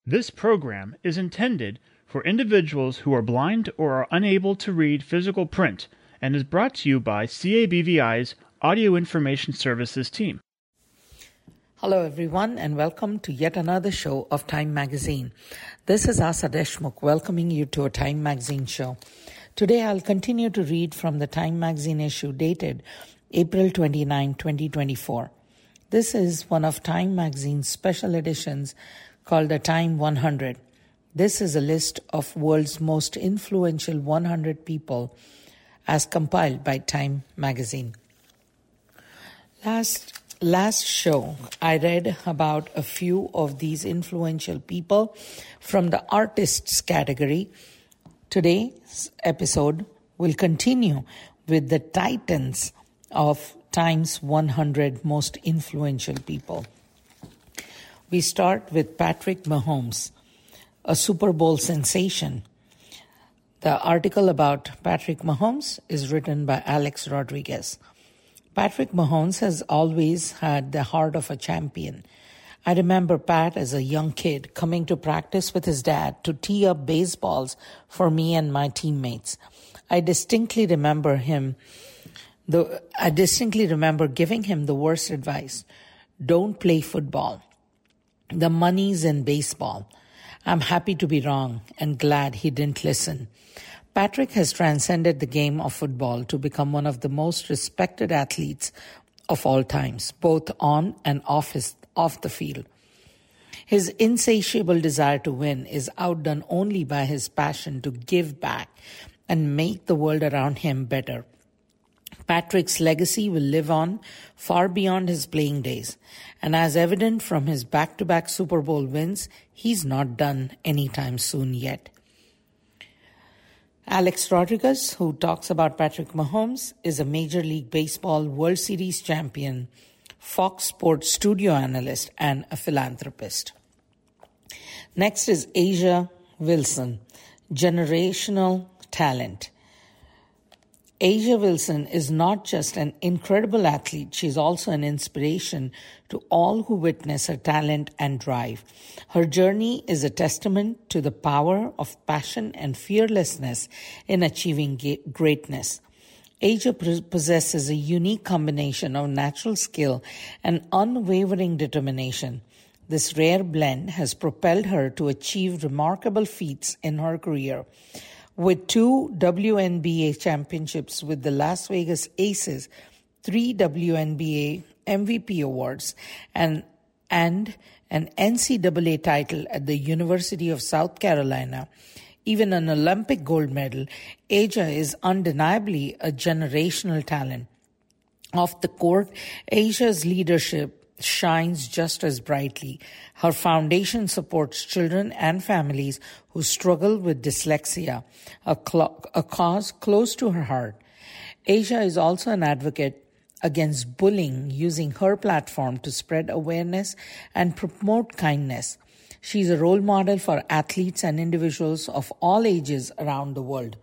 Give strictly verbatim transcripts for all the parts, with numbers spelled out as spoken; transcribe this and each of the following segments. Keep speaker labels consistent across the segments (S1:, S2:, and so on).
S1: This program is intended for individuals who are blind or are unable to read physical print and is brought to you by C A B V I's Audio Information Services team.
S2: Hello everyone and welcome to yet another show of Time Magazine. This is Asa Deshmukh welcoming you to a Time Magazine show. Today I'll continue to read from the Time Magazine issue dated April twenty-ninth, twenty twenty-four. This is one of Time Magazine's special editions called the Time one hundred. This is a list of world's most influential one hundred people as compiled by Time Magazine. Last last show, I read about a few of these influential people from the artists category. Today's episode will continue with the titans of Time's one hundred most influential people. We start with Patrick Mahomes, a Super Bowl sensation. The article about Patrick Mahomes is written by Alex Rodriguez. Patrick Mahomes has always had the heart of a champion. I remember Pat as a young kid coming to practice with his dad to tee up baseballs for me and my teammates. I distinctly remember him, the, I distinctly remember giving him the worst advice. Don't play football. The money's in baseball. I'm happy to be wrong and glad he didn't listen. Patrick has transcended the game of football to become one of the most respected athletes of all times, both on and off his, off the field. His insatiable desire to win is outdone only by his passion to give back and make the world around him better. Patrick's legacy will live on far beyond his playing days, and as evident from his back-to-back Super Bowl wins, he's not done anytime soon yet. Alex Rodriguez, who talks about Patrick Mahomes, is a Major League Baseball World Series champion, Fox Sports studio analyst, and a philanthropist. Next is A'ja Wilson, generational talent. A'ja Wilson is not just an incredible athlete, she's also an inspiration to all who witness her talent and drive. Her journey is a testament to the power of passion and fearlessness in achieving greatness. A'ja possesses a unique combination of natural skill and unwavering determination. This rare blend has propelled her to achieve remarkable feats in her career. With two W N B A championships with the Las Vegas Aces, three W N B A M V P awards, and, and an N C double A title at the University of South Carolina, even an Olympic gold medal, A'ja is undeniably a generational talent. Off the court, A'ja's leadership shines just as brightly. Her foundation supports children and families who struggle with dyslexia, a, cl- a cause close to her heart. A'ja is also an advocate against bullying, using her platform to spread awareness and promote kindness. She's a role model for athletes and individuals of all ages around the world.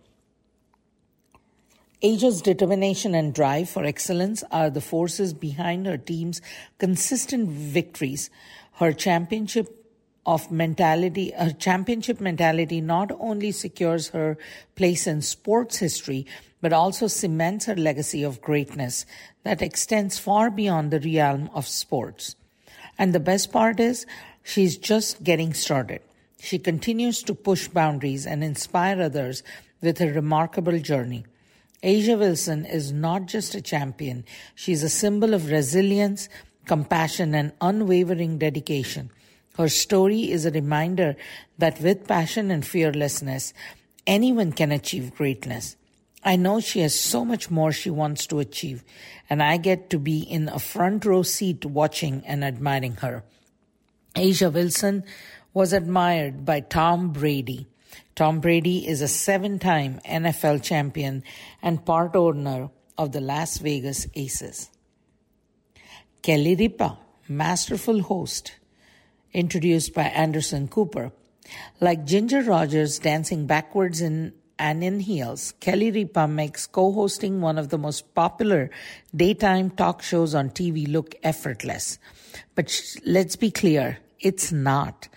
S2: A'ja's determination and drive for excellence are the forces behind her team's consistent victories. Her championship of mentality, her championship mentality not only secures her place in sports history, but also cements her legacy of greatness that extends far beyond the realm of sports. And the best part is, she's just getting started. She continues to push boundaries and inspire others with her remarkable journey. A'ja Wilson is not just a champion. She's a symbol of resilience, compassion, and unwavering dedication. Her story is a reminder that with passion and fearlessness, anyone can achieve greatness. I know she has so much more she wants to achieve, and I get to be in a front row seat watching and admiring her. A'ja Wilson was admired by Tom Brady. Tom Brady is a seven-time N F L champion and part owner of the Las Vegas Aces. Kelly Ripa, masterful host, introduced by Anderson Cooper. Like Ginger Rogers dancing backwards in and in heels, Kelly Ripa makes co-hosting one of the most popular daytime talk shows on T V look effortless. But sh- let's be clear, it's not.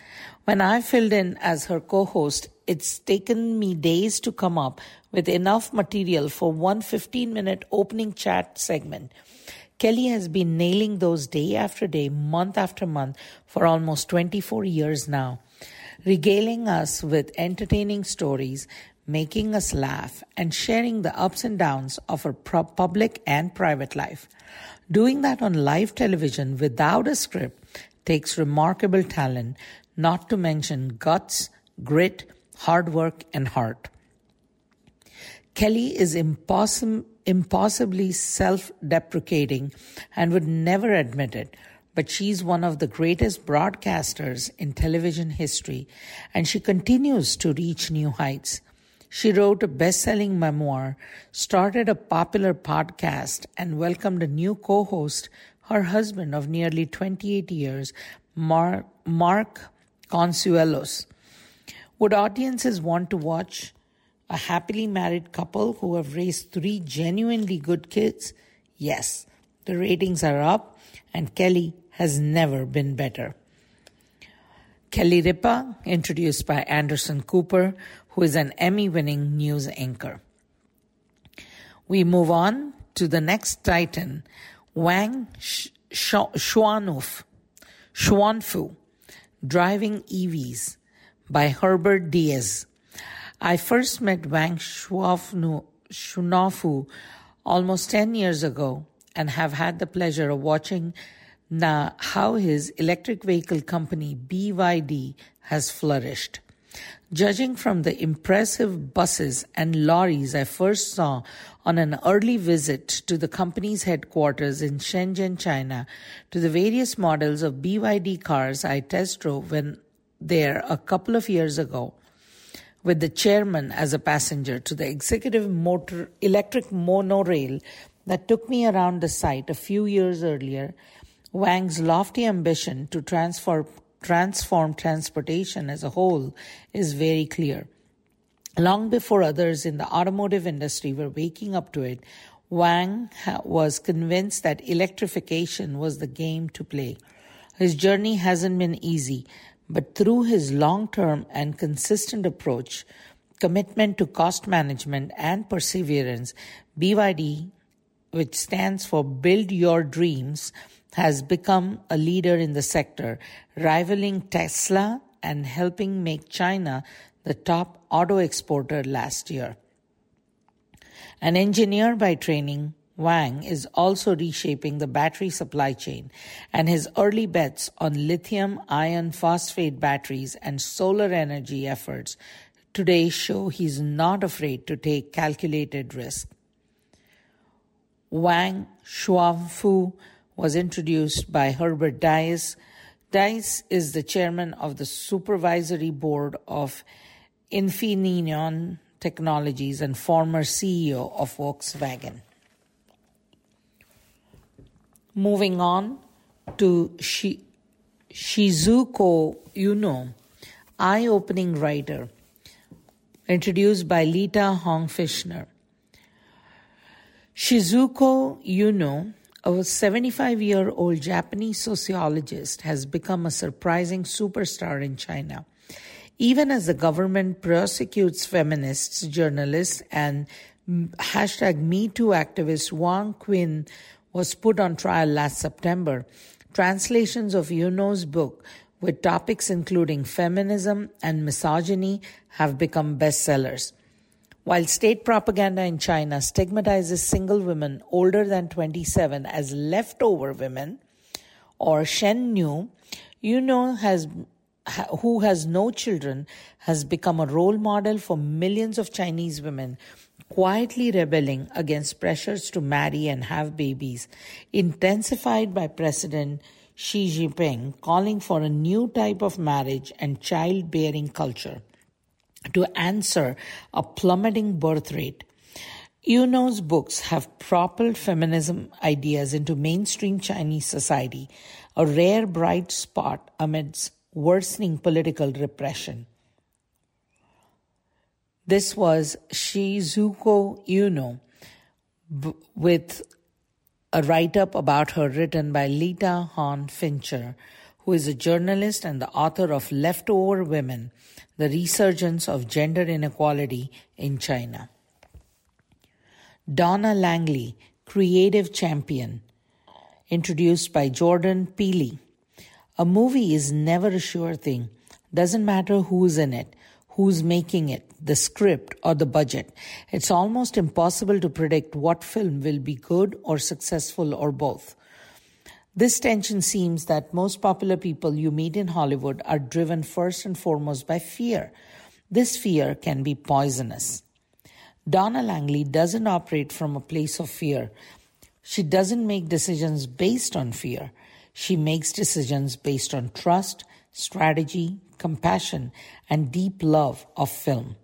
S2: When I filled in as her co-host, it's taken me days to come up with enough material for one fifteen-minute opening chat segment. Kelly has been nailing those day after day, month after month for almost twenty-four years now, regaling us with entertaining stories, making us laugh, and sharing the ups and downs of her public and private life. Doing that on live television without a script takes remarkable talent, not to mention guts, grit, hard work, and heart. Kelly is impossible, impossibly self-deprecating and would never admit it, but she's one of the greatest broadcasters in television history, and she continues to reach new heights. She wrote a best-selling memoir, started a popular podcast, and welcomed a new co-host, her husband of nearly twenty-eight years, Mark, Mark Consuelos. Would audiences want to watch a happily married couple who have raised three genuinely good kids? Yes, the ratings are up, and Kelly has never been better. Kelly Ripa, introduced by Anderson Cooper, who is an Emmy-winning news anchor. We move on to the next titan, Wang Xuanfu, Xuanfu, Driving E Vs, by Herbert Diaz. I first met Wang Xuanfu almost ten years ago and have had the pleasure of watching now how his electric vehicle company B Y D has flourished. Judging from the impressive buses and lorries I first saw on an early visit to the company's headquarters in Shenzhen, China, to the various models of B Y D cars I test drove when there a couple of years ago, with the chairman as a passenger, to the executive motor electric monorail that took me around the site a few years earlier, Wang's lofty ambition to transform, transform transportation as a whole is very clear. Long before others in the automotive industry were waking up to it, Wang ha- was convinced that electrification was the game to play. His journey hasn't been easy, but through his long-term and consistent approach, commitment to cost management, and perseverance, B Y D, which stands for Build Your Dreams, has become a leader in the sector, rivaling Tesla and helping make China the top auto exporter last year. An engineer by training, Wang is also reshaping the battery supply chain, and his early bets on lithium iron phosphate batteries and solar energy efforts today show he's not afraid to take calculated risks. Wang Xuanfu was introduced by Herbert Diaz. Diaz is the chairman of the supervisory board of Infineon Technologies and former C E O of Volkswagen. Moving on to Shi- Shizuko Yuno, eye-opening writer, introduced by Lita Hong-Fishner. Shizuko Yuno, a seventy-five-year-old Japanese sociologist, has become a surprising superstar in China. Even as the government prosecutes feminists, journalists, and hashtag Me Too activist Wang Qin was put on trial last September, translations of Yuno's book with topics including feminism and misogyny have become bestsellers. While state propaganda in China stigmatizes single women older than twenty-seven as leftover women, or Shen Nu, Yuno has who has no children, has become a role model for millions of Chinese women quietly rebelling against pressures to marry and have babies, intensified by President Xi Jinping calling for a new type of marriage and childbearing culture to answer a plummeting birth rate. Yuno's books have propelled feminism ideas into mainstream Chinese society, a rare bright spot amidst worsening political repression. This was Shizuko Yuno b- with a write-up about her written by Lita Hong-Fincher, who is a journalist and the author of Leftover Women, The Resurgence of Gender Inequality in China. Donna Langley, Creative Champion, introduced by Jordan Peele. A movie is never a sure thing. Doesn't matter who's in it, who's making it, the script or the budget. It's almost impossible to predict what film will be good or successful or both. This tension seems that most popular people you meet in Hollywood are driven first and foremost by fear. This fear can be poisonous. Donna Langley doesn't operate from a place of fear. She doesn't make decisions based on fear. She makes decisions based on trust, strategy, compassion, and deep love of film.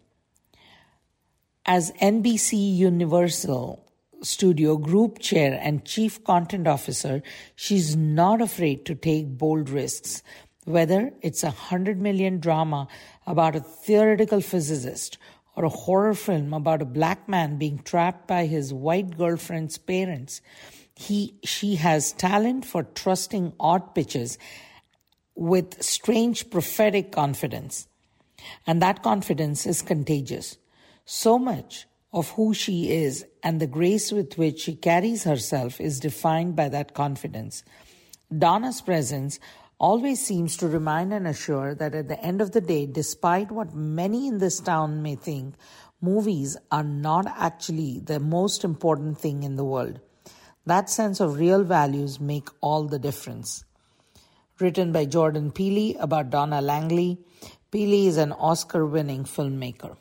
S2: As N B C Universal Studio Group Chair and Chief Content Officer, she's not afraid to take bold risks, whether it's a hundred million drama about a theoretical physicist or a horror film about a black man being trapped by his white girlfriend's parents. He, she has talent for trusting odd pitches with strange prophetic confidence. And that confidence is contagious. So much of who she is and the grace with which she carries herself is defined by that confidence. Donna's presence always seems to remind and assure that at the end of the day, despite what many in this town may think, movies are not actually the most important thing in the world. That sense of real values make all the difference. Written by Jordan Peele about Donna Langley. Peele is an Oscar-winning filmmaker.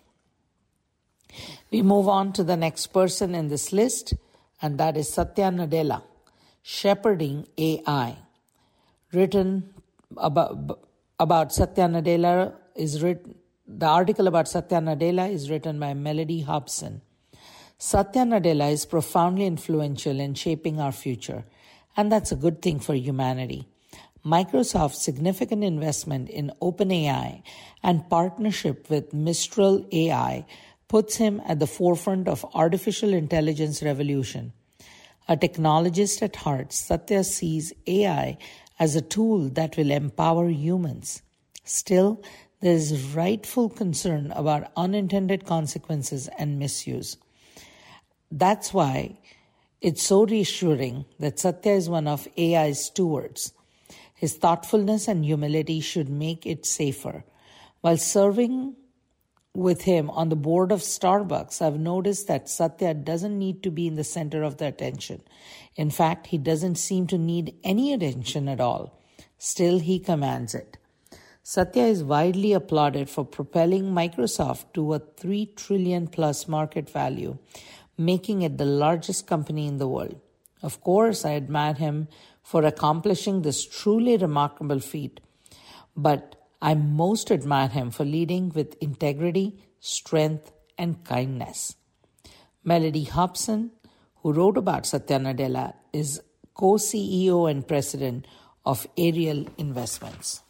S2: We move on to the next person in this list, and that is Satya Nadella, Shepherding A I. Written about, about Satya Nadella is written, the article about Satya Nadella is written by Melody Hobson. Satya Nadella is profoundly influential in shaping our future, and that's a good thing for humanity. Microsoft's significant investment in OpenAI and partnership with Mistral A I puts him at the forefront of artificial intelligence revolution. A technologist at heart, Satya sees A I as a tool that will empower humans. Still, there is rightful concern about unintended consequences and misuse. That's why it's so reassuring that Satya is one of A I's stewards. His thoughtfulness and humility should make it safer. While serving with him on the board of Starbucks, I've noticed that Satya doesn't need to be in the center of the attention. In fact, he doesn't seem to need any attention at all. Still, he commands it. Satya is widely applauded for propelling Microsoft to a three trillion plus market value, making it the largest company in the world. Of course, I admire him for accomplishing this truly remarkable feat, but I most admire him for leading with integrity, strength, and kindness. Melody Hobson, who wrote about Satya Nadella, is co-C E O and president of Ariel Investments.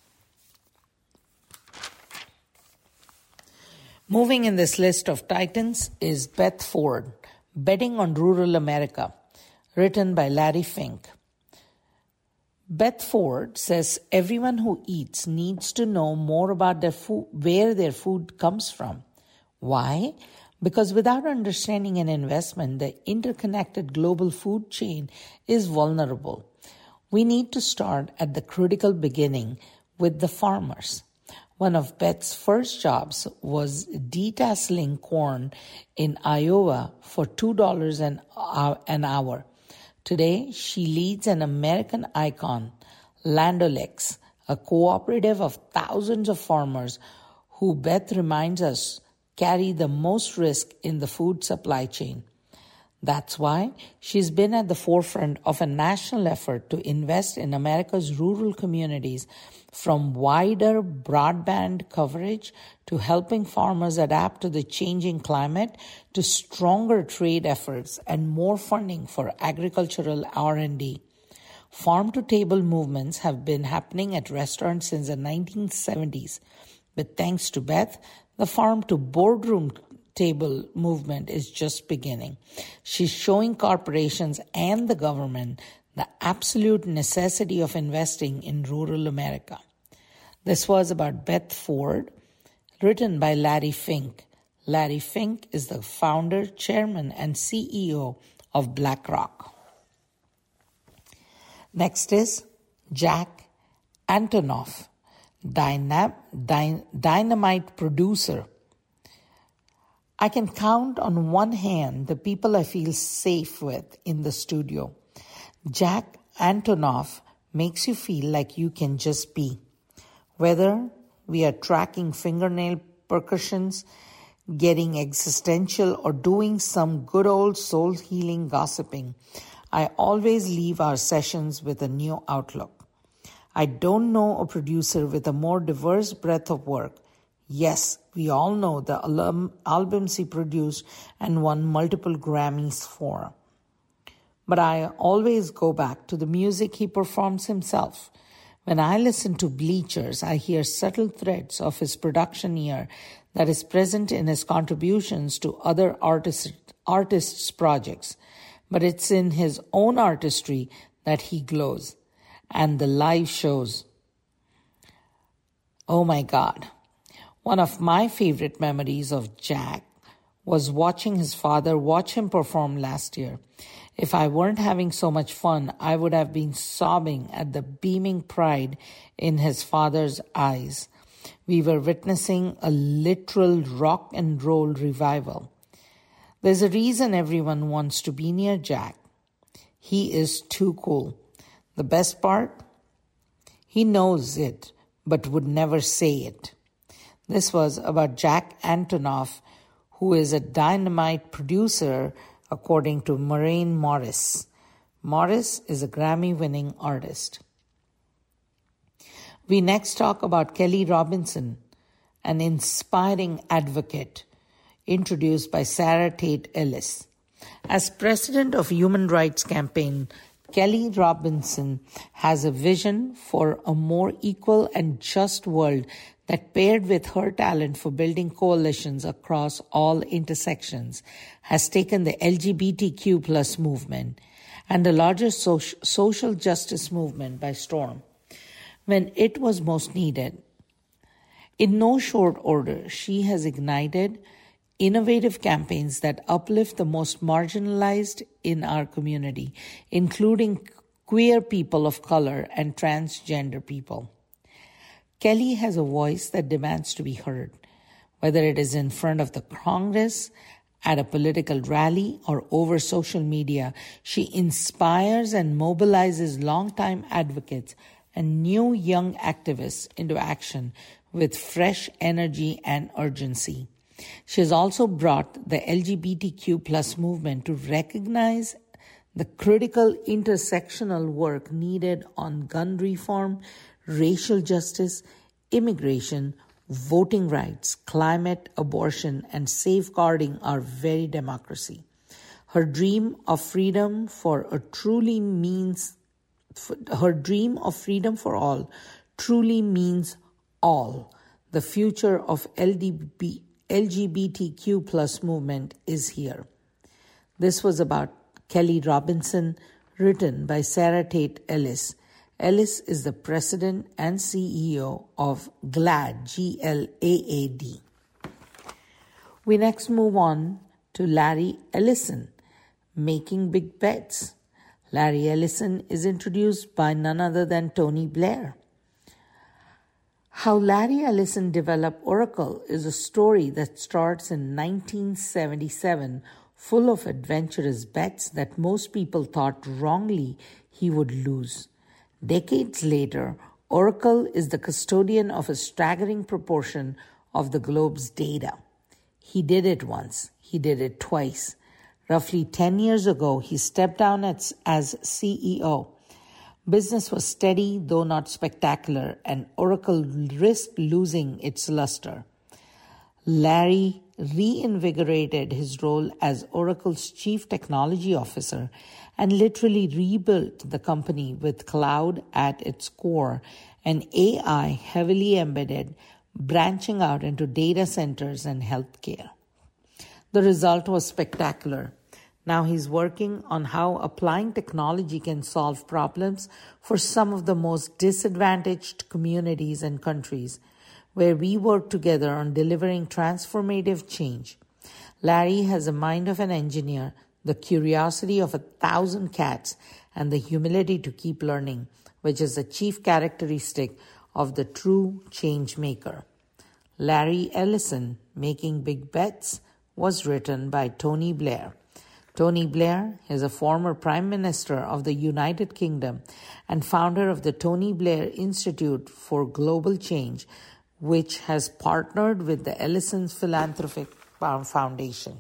S2: Moving in this list of titans is Beth Ford, Betting on Rural America, written by Larry Fink. Beth Ford says everyone who eats needs to know more about their food, where their food comes from. Why? Because without understanding an investment, the interconnected global food chain is vulnerable. We need to start at the critical beginning with the farmers. One of Beth's first jobs was detasseling corn in Iowa for two dollars an hour. Today, she leads an American icon, Land O'Lakes, a cooperative of thousands of farmers who, Beth reminds us, carry the most risk in the food supply chain. That's why she's been at the forefront of a national effort to invest in America's rural communities, from wider broadband coverage to helping farmers adapt to the changing climate to stronger trade efforts and more funding for agricultural R and D. Farm-to-table movements have been happening at restaurants since the nineteen seventies, but thanks to Beth, the farm-to-boardroom table movement is just beginning. She's showing corporations and the government The Absolute Necessity of Investing in Rural America. This was about Beth Ford, written by Larry Fink. Larry Fink is the founder, chairman, and C E O of BlackRock. Next is Jack Antonoff, dynam- dy- dynamite producer. I can count on one hand the people I feel safe with in the studio. Jack Antonoff makes you feel like you can just be. Whether we are tracking fingernail percussions, getting existential, or doing some good old soul-healing gossiping, I always leave our sessions with a new outlook. I don't know a producer with a more diverse breadth of work. Yes, we all know the albums he produced and won multiple Grammys for. But I always go back to the music he performs himself. When I listen to Bleachers, I hear subtle threads of his production ear that is present in his contributions to other artists, artists' projects. But it's in his own artistry that he glows. And the live shows. Oh my God. One of my favorite memories of Jack was watching his father watch him perform last year. If I weren't having so much fun, I would have been sobbing at the beaming pride in his father's eyes. We were witnessing a literal rock and roll revival. There's a reason everyone wants to be near Jack. He is too cool. The best part? He knows it, but would never say it. This was about Jack Antonoff, who is a dynamite producer, according to Maren Morris. Morris is a Grammy-winning artist. We next talk about Kelly Robinson, an inspiring advocate, introduced by Sarah Tate Ellis. As president of Human Rights Campaign, Kelly Robinson has a vision for a more equal and just world that, paired with her talent for building coalitions across all intersections, has taken the L G B T Q plus movement and the larger social, social justice movement by storm when it was most needed. In no short order, she has ignited innovative campaigns that uplift the most marginalized in our community, including queer people of color and transgender people. Kelly has a voice that demands to be heard, whether it is in front of the Congress, at a political rally, or over social media. She inspires and mobilizes longtime advocates and new young activists into action with fresh energy and urgency. She has also brought the L G B T Q plus movement to recognize the critical intersectional work needed on gun reform, racial justice, immigration, voting rights, climate, abortion, and safeguarding our very democracy. Her dream of freedom for a truly means, her dream of freedom for all truly means all. The future of L G B T Q plus movement is here. This was about Kelly Robinson, written by Sarah Tate Ellis. Ellis is the president and C E O of GLAAD, G L A A D. We next move on to Larry Ellison, Making Big Bets. Larry Ellison is introduced by none other than Tony Blair. How Larry Ellison developed Oracle is a story that starts in nineteen seventy-seven, full of adventurous bets that most people thought wrongly he would lose. Decades later, Oracle is the custodian of a staggering proportion of the globe's data. He did it once. He did it twice. Roughly ten years ago, he stepped down as, as C E O. Business was steady, though not spectacular, and Oracle risked losing its luster. Larry reinvigorated his role as Oracle's chief technology officer and literally rebuilt the company with cloud at its core and A I heavily embedded, branching out into data centers and healthcare. The result was spectacular. Now he's working on how applying technology can solve problems for some of the most disadvantaged communities and countries, where we work together on delivering transformative change. Larry has a mind of an engineer, the curiosity of a thousand cats, and the humility to keep learning, which is the chief characteristic of the true change maker. Larry Ellison, Making Big Bets, was written by Tony Blair. Tony Blair is a former Prime Minister of the United Kingdom and founder of the Tony Blair Institute for Global Change, which has partnered with the Ellison Philanthropic Foundation.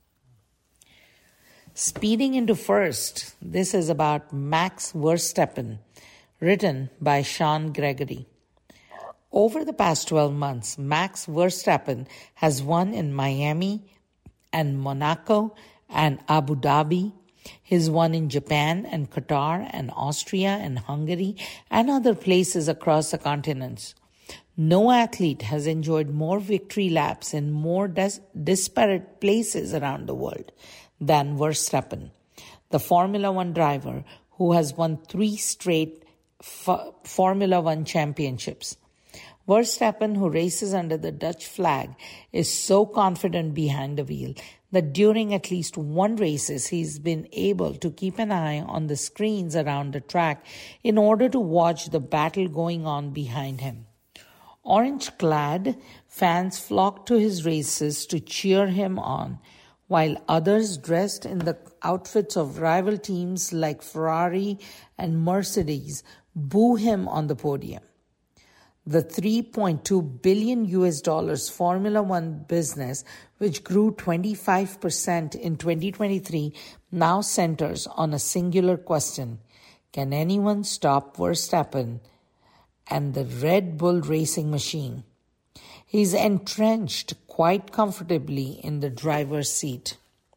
S2: Speeding into first, this is about Max Verstappen, written by Sean Gregory. Over the past twelve months, Max Verstappen has won in Miami and Monaco and Abu Dhabi. He's won in Japan and Qatar and Austria and Hungary and other places across the continents. No athlete has enjoyed more victory laps in more dis- disparate places around the world than Verstappen, the Formula One driver who has won three straight F- Formula One championships. Verstappen, who races under the Dutch flag, is so confident behind the wheel that during at least one race he's been able to keep an eye on the screens around the track in order to watch the battle going on behind him. Orange-clad fans flock to his races to cheer him on, while others dressed in the outfits of rival teams like Ferrari and Mercedes boo him on the podium. The three point two billion U S dollars Formula One business, which grew twenty-five percent in twenty twenty-three, now centers on a singular question: can anyone stop Verstappen and the Red Bull racing machine? He's entrenched quite comfortably in the driver's seat.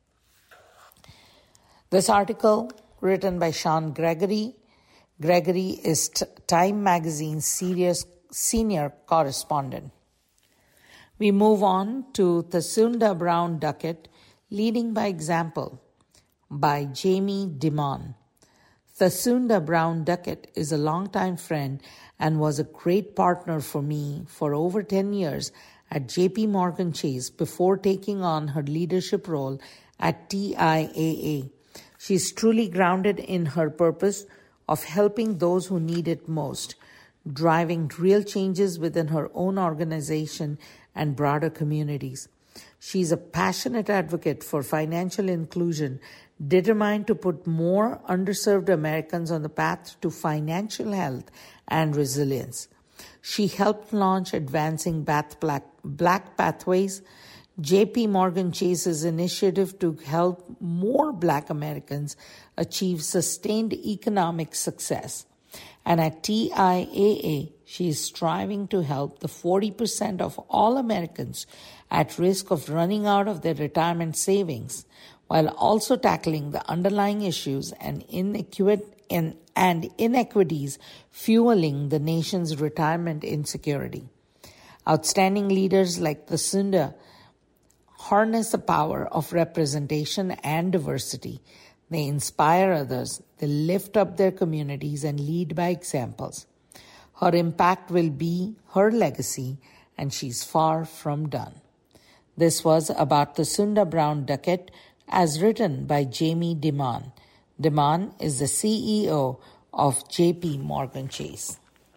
S2: This article, written by Sean Gregory. Gregory is t- Time Magazine's serious, senior correspondent. We move on to Thasunda Brown Duckett, Leading by Example, by Jamie Dimon. Thasunda Brown Duckett is a longtime friend and was a great partner for me for over ten years at J P Morgan Chase before taking on her leadership role at T I A A. She is truly grounded in her purpose of helping those who need it most, driving real changes within her own organization and broader communities. She is a passionate advocate for financial inclusion, determined to put more underserved Americans on the path to financial health and resilience. She helped launch Advancing Black, Black Pathways, J P Morgan Chase's initiative to help more Black Americans achieve sustained economic success. And at T I A A, she is striving to help the forty percent of all Americans at risk of running out of their retirement savings, while also tackling the underlying issues and, inequi- and, and inequities fueling the nation's retirement insecurity. Outstanding leaders like Thasunda harness the power of representation and diversity. They inspire others, they lift up their communities and lead by examples. Her impact will be her legacy, and she's far from done. This was about Thasunda Brown Duckett, as written by Jamie Dimon. Dimon is the C E O of J P Morgan Chase.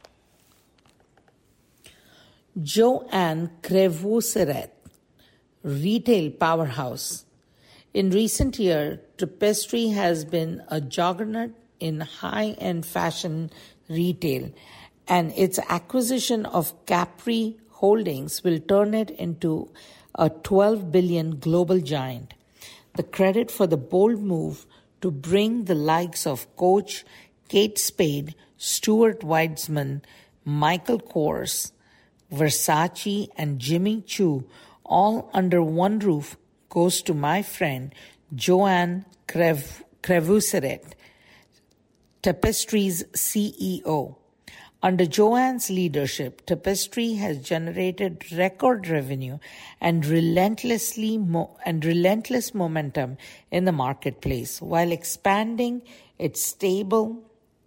S2: Joanne Crevoiserat, retail powerhouse. In recent years, Tapestry has been a juggernaut in high-end fashion retail, and its acquisition of Capri Holdings will turn it into a twelve billion dollars global giant. The credit for the bold move to bring the likes of Coach, Kate Spade, Stuart Weitzman, Michael Kors, Versace, and Jimmy Choo all under one roof goes to my friend Joanne Crevoiserat, Tapestry's C E O. Under Joanne's leadership, Tapestry has generated record revenue and relentlessly mo- and relentless momentum in the marketplace while expanding its stable,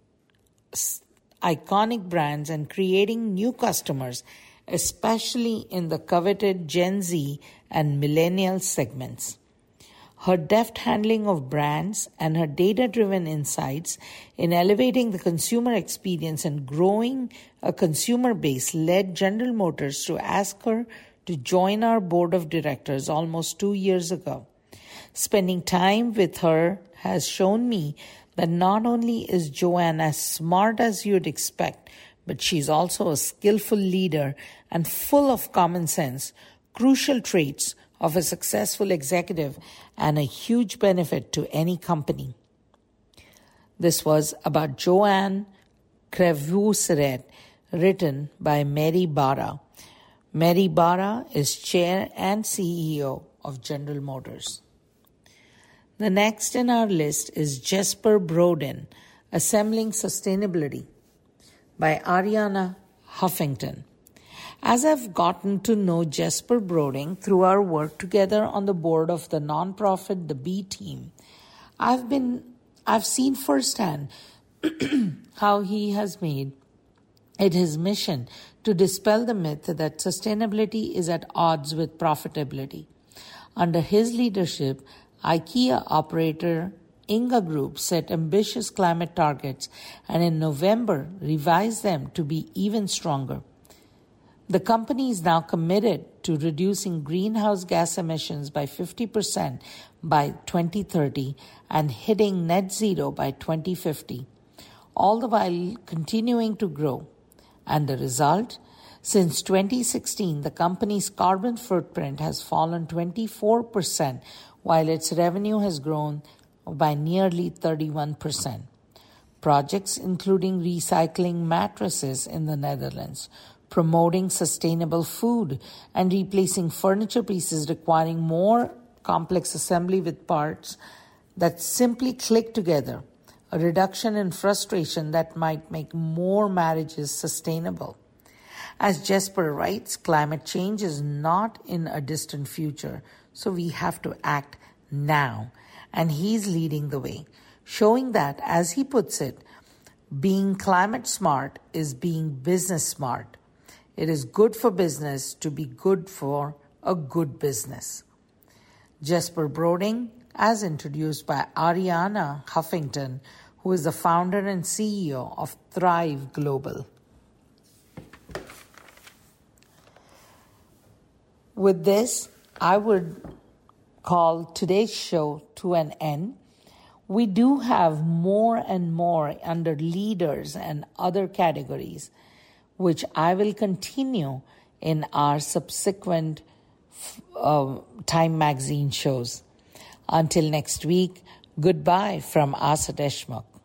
S2: iconic brands and creating new customers, especially in the coveted Gen Z and millennial segments. Her deft handling of brands and her data-driven insights in elevating the consumer experience and growing a consumer base led General Motors to ask her to join our board of directors almost two years ago. Spending time with her has shown me that not only is Joanne as smart as you'd expect, but she's also a skillful leader and full of common sense, crucial traits of a successful executive and a huge benefit to any company. This was about Joanne Crevoiserat, written by Mary Barra. Mary Barra is chair and C E O of General Motors. The next in our list is Jesper Brodin, Assembling Sustainability, by Ariana Huffington. As I've gotten to know Jesper Brodin through our work together on the board of the nonprofit The B Team, I've been I've seen firsthand how he has made it his mission to dispel the myth that sustainability is at odds with profitability. Under his leadership, IKEA operator Inga Group set ambitious climate targets and in November revised them to be even stronger. The company is now committed to reducing greenhouse gas emissions by fifty percent by twenty thirty and hitting net zero by twenty fifty, all the while continuing to grow. And the result? Since twenty sixteen, the company's carbon footprint has fallen twenty-four percent, while its revenue has grown by nearly thirty-one percent. Projects including recycling mattresses in the Netherlands, promoting sustainable food, and replacing furniture pieces requiring more complex assembly with parts that simply click together, a reduction in frustration that might make more marriages sustainable. As Jesper writes, climate change is not in a distant future, so we have to act now. And he's leading the way, showing that, as he puts it, being climate smart is being business smart. It is good for business to be good for a good business. Jesper Brodin, as introduced by Ariana Huffington, who is the founder and C E O of Thrive Global. With this, I would call today's show to an end. We do have more and more under leaders and other categories, which I will continue in our subsequent uh, Time Magazine shows. Until next week, goodbye from Asa Deshmukh.